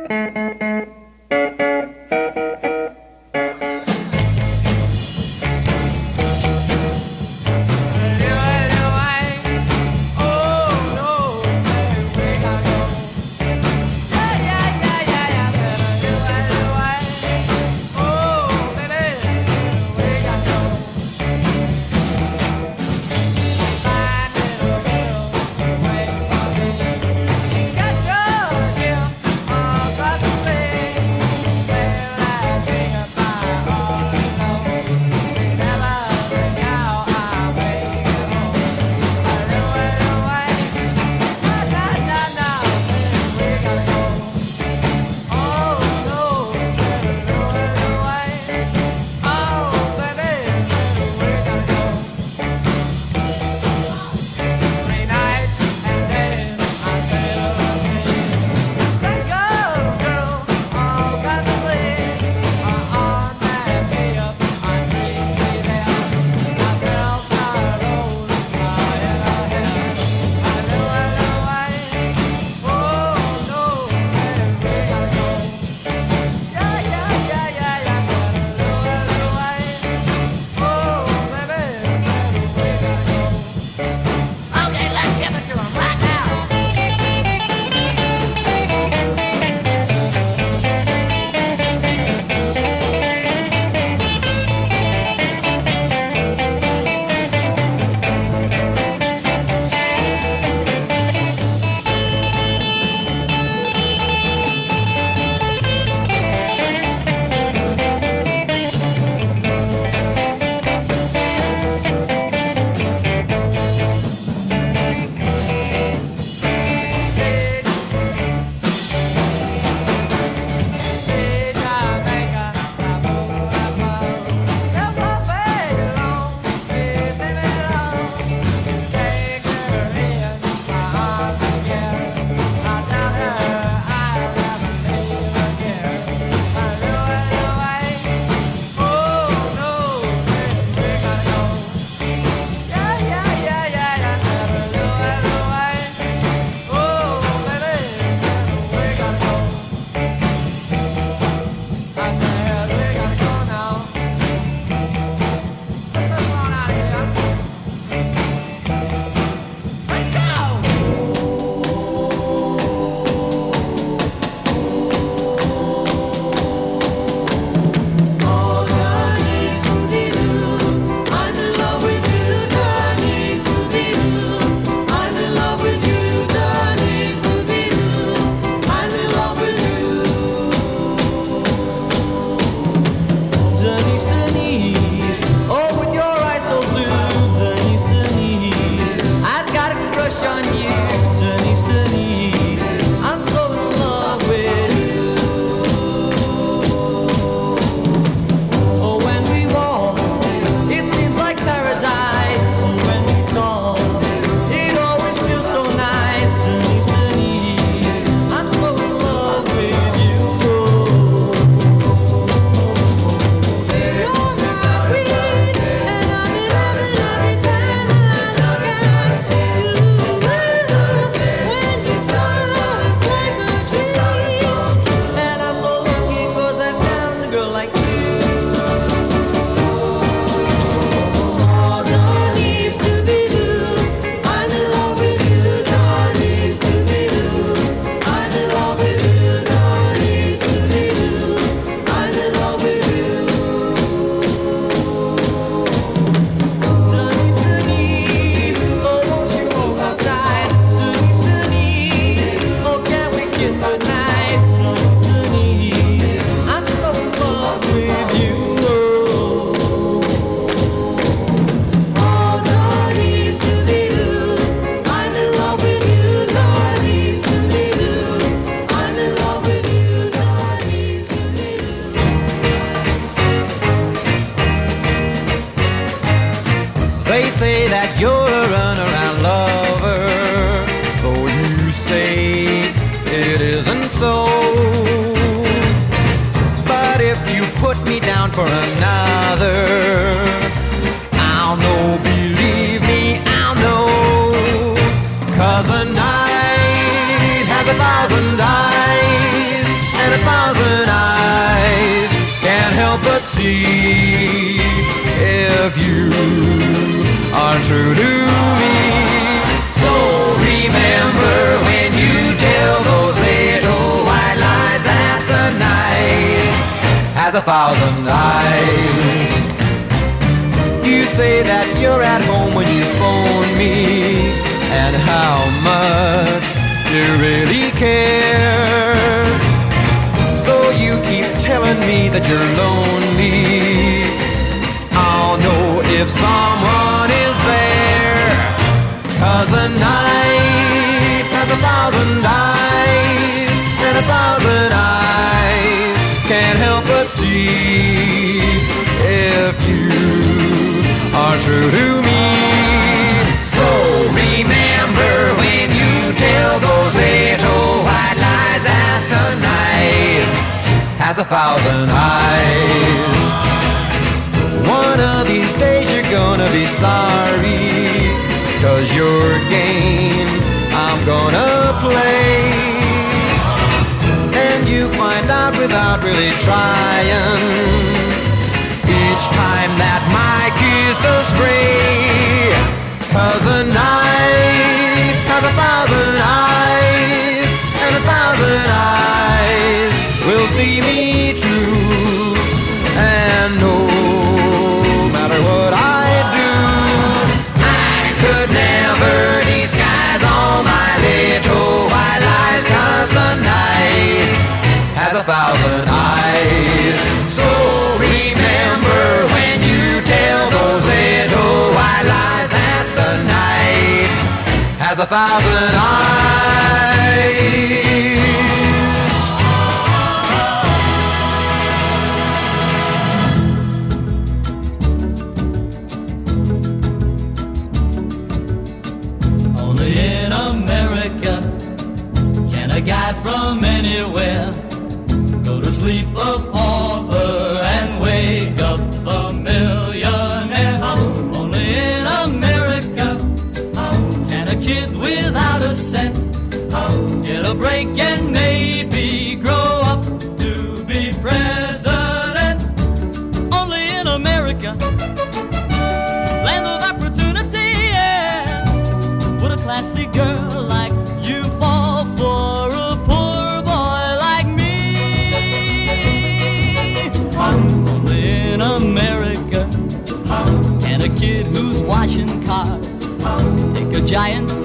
They say that you're a runaround lover, though you say it isn't so. But if you put me down for another, I'll know, believe me, I'll know. 'Cause a night has 1,000 eyes, see if you are true to me. So remember when you tell those little white lies that the night has 1,000 eyes. You say that you're at home when you phone me, and how much you really care. Though you keep telling me that you're lonely, I'll know if someone is there. 'Cause the night has 1,000 eyes, and 1,000 eyes can't help but see if you are true to me. So remember when you tell those little white lies that the night has 1,000 eyes. One of these days you're gonna be sorry, 'cause your game I'm gonna play, and you find out without really trying each time that my kiss astray. 'Cause the night has 1,000 eyes, and 1,000 eyes will see me true. And no matter what I do, I could never disguise all my little white lies. 'Cause the night has 1,000 eyes. So remember when you tell those little white lies that the night has 1,000 eyes. Only in America can a guy from anywhere go to sleep a pauper and wake up a millionaire. Only in America can a kid without a cent get a break and maybe grow up to be president. Only in America, land of opportunity, yeah. Would a classy girl like you fall for a poor boy like me? Only in America can a kid who's washing cars take a giant